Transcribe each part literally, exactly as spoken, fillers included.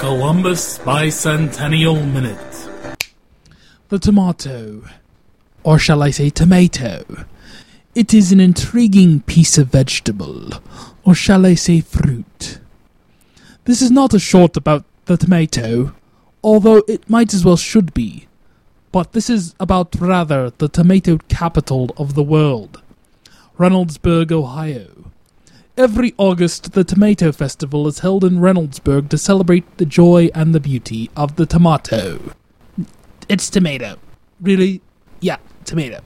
Columbus Bicentennial Minute. The tomato, or shall I say tomato, it is an intriguing piece of vegetable, or shall I say fruit. This is not a short about the tomato, although it might as well should be, but this is about rather the tomato capital of the world, Reynoldsburg, Ohio. Every August, the Tomato Festival is held in Reynoldsburg to celebrate the joy and the beauty of the tomato. It's tomato. Really? Yeah, tomato.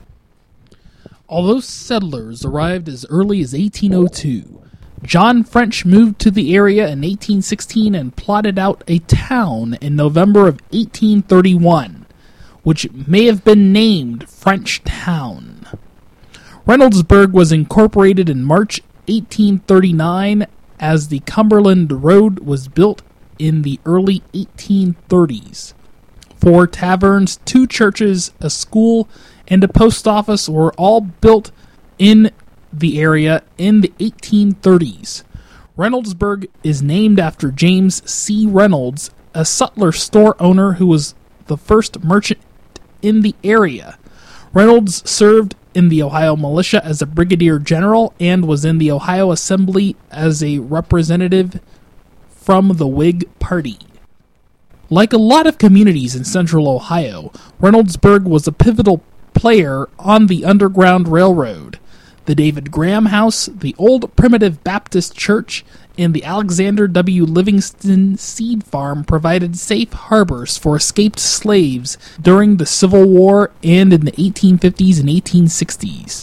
Although settlers arrived as early as eighteen oh two, John French moved to the area in eighteen sixteen and plotted out a town in November of eighteen thirty-one, which may have been named French Town. Reynoldsburg was incorporated in March eighteen thirty-nine as the Cumberland Road was built in the early eighteen thirties. Four taverns, two churches, a school, and a post office were all built in the area in the eighteen thirties. Reynoldsburg is named after James C. Reynolds, a sutler store owner who was the first merchant in the area. Reynolds served in the Ohio Militia as a brigadier general and was in the Ohio Assembly as a representative from the Whig Party. Like a lot of communities in central Ohio, Reynoldsburg was a pivotal player on the Underground Railroad. The David Graham House, the Old Primitive Baptist Church, and the Alexander W. Livingston Seed Farm provided safe harbors for escaped slaves during the Civil War and in the eighteen fifties and eighteen sixties.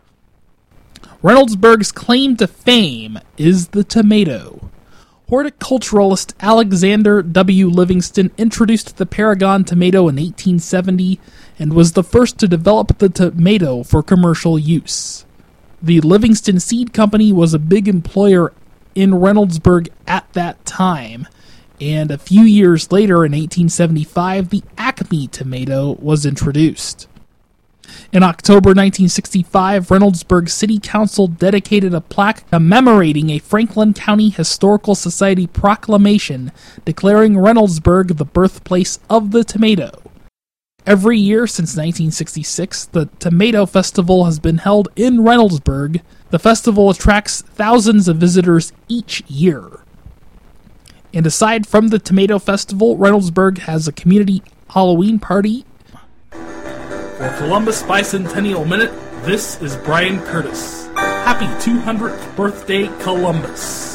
Reynoldsburg's claim to fame is the tomato. Horticulturalist Alexander W. Livingston introduced the Paragon tomato in eighteen seventy and was the first to develop the tomato for commercial use. The Livingston Seed Company was a big employer in Reynoldsburg at that time, and a few years later in eighteen seventy-five, the Acme tomato was introduced. In October nineteen sixty-five, Reynoldsburg City Council dedicated a plaque commemorating a Franklin County Historical Society proclamation declaring Reynoldsburg the birthplace of the tomato. Every year since nineteen sixty-six, the Tomato Festival has been held in Reynoldsburg. The festival attracts thousands of visitors each year. And aside from the Tomato Festival, Reynoldsburg has a community Halloween party. For Columbus Bicentennial Minute, this is Brian Curtis. Happy two hundredth birthday, Columbus.